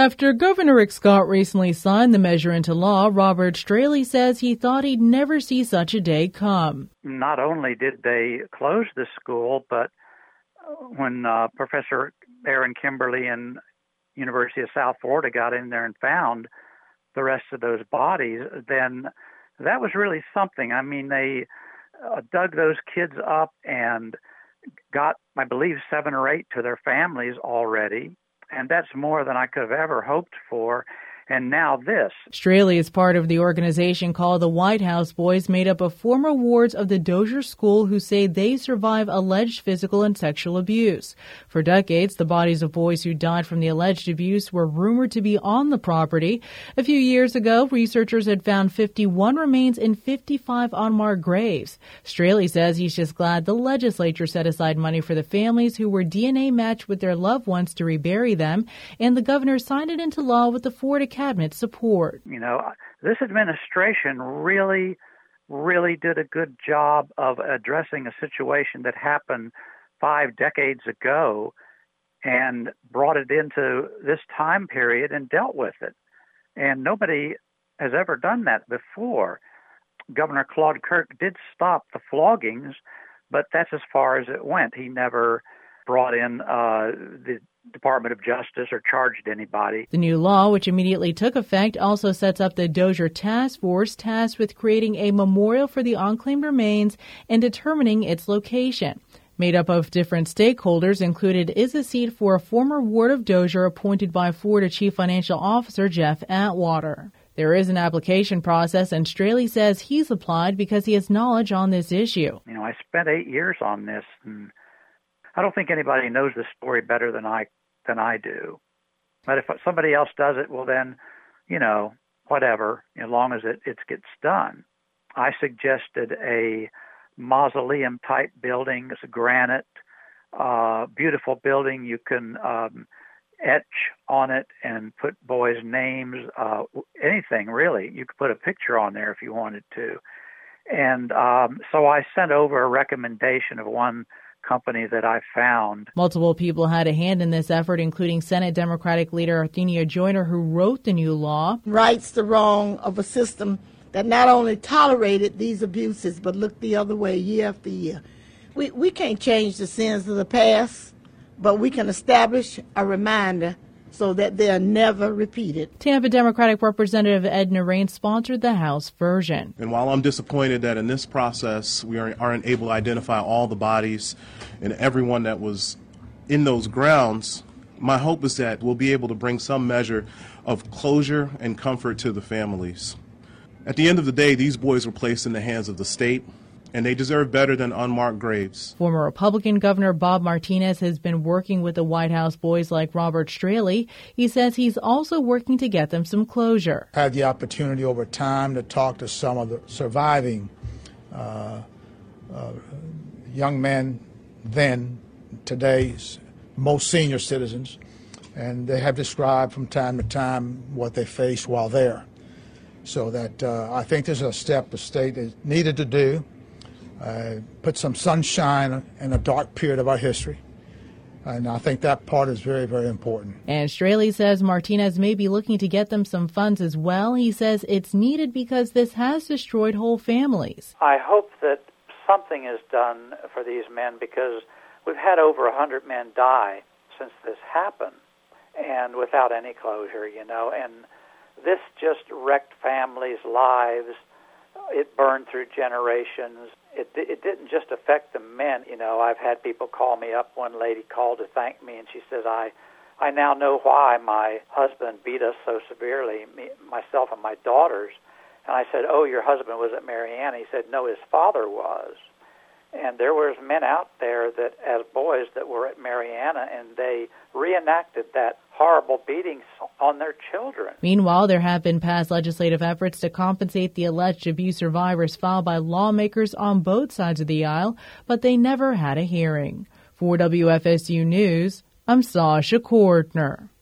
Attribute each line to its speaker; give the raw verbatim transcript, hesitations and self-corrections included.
Speaker 1: After Governor Rick Scott recently signed the measure into law, Robert Straley says he thought he'd never see such a day come.
Speaker 2: Not only did they close the school, but when uh, Professor Aaron Kimberly and University of South Florida got in there and found the rest of those bodies, then that was really something. I mean, they uh, dug those kids up and got, I believe, seven or eight to their families already. And that's more than I could have ever hoped for. And now this.
Speaker 1: Straley is part of the organization called the White House Boys, made up of former wards of the Dozier School who say they survive alleged physical and sexual abuse. For decades, the bodies of boys who died from the alleged abuse were rumored to be on the property. A few years ago, researchers had found fifty-one remains in fifty-five unmarked graves. Straley says he's just glad the legislature set aside money for the families who were D N A matched with their loved ones to rebury them, and the governor signed it into law with the Florida cabinet support.
Speaker 2: You know, this administration really, really did a good job of addressing a situation that happened five decades ago and brought it into this time period and dealt with it. And nobody has ever done that before. Governor Claude Kirk did stop the floggings, but that's as far as it went. He never brought in uh, the Department of Justice or charged anybody.
Speaker 1: The new law, which immediately took effect, also sets up the Dozier Task Force tasked with creating a memorial for the unclaimed remains and determining its location. Made up of different stakeholders, included is a seat for a former ward of Dozier appointed by Florida Chief Financial Officer Jeff Atwater. There is an application process, and Straley says he's applied because he has knowledge on this issue.
Speaker 2: You know, I spent eight years on this, and I don't think anybody knows the story better than I than I do. But if somebody else does it, well then, you know, whatever, as long as it, it gets done. I suggested a mausoleum-type building. It's a granite, uh, beautiful building. You can um, etch on it and put boys' names, uh, anything really. You could put a picture on there if you wanted to. And um, so I sent over a recommendation of one company that I found.
Speaker 1: Multiple people had a hand in this effort, including Senate Democratic leader Arthenia Joyner, who wrote the new law.
Speaker 3: Rights the wrong of a system that not only tolerated these abuses, but looked the other way year after year. We, we can't change the sins of the past, but we can establish a reminder so that they are never repeated.
Speaker 1: Tampa Democratic Representative Edna Raines sponsored the House version.
Speaker 4: And while I'm disappointed that in this process we aren't able to identify all the bodies and everyone that was in those grounds, my hope is that we'll be able to bring some measure of closure and comfort to the families. At the end of the day, these boys were placed in the hands of the state, and they deserve better than unmarked graves.
Speaker 1: Former Republican Governor Bob Martinez has been working with the White House boys like Robert Straley. He says he's also working to get them some closure.
Speaker 5: I had the opportunity over time to talk to some of the surviving uh, uh, young men then, today's most senior citizens, and they have described from time to time what they faced while there. So that uh, I think this is a step the state is needed to do. Uh, put some sunshine in a dark period of our history. And I think that part is very, very important.
Speaker 1: And Straley says Martinez may be looking to get them some funds as well. He says it's needed because this has destroyed whole families.
Speaker 2: I hope that something is done for these men because we've had over one hundred men die since this happened and without any closure, you know. And this just wrecked families' lives. It burned through generations. It, it didn't just affect the men. You know, I've had people call me up. One lady called to thank me, and she says, I, I now know why my husband beat us so severely, me, myself and my daughters. And I said, oh, your husband was at Marianna. He said, no, his father was. And there was men out there that, as boys, that were at Marianna, and they reenacted that horrible beating on their children.
Speaker 1: Meanwhile, there have been past legislative efforts to compensate the alleged abuse survivors filed by lawmakers on both sides of the aisle, but they never had a hearing. For W F S U News, I'm Sasha Cordner.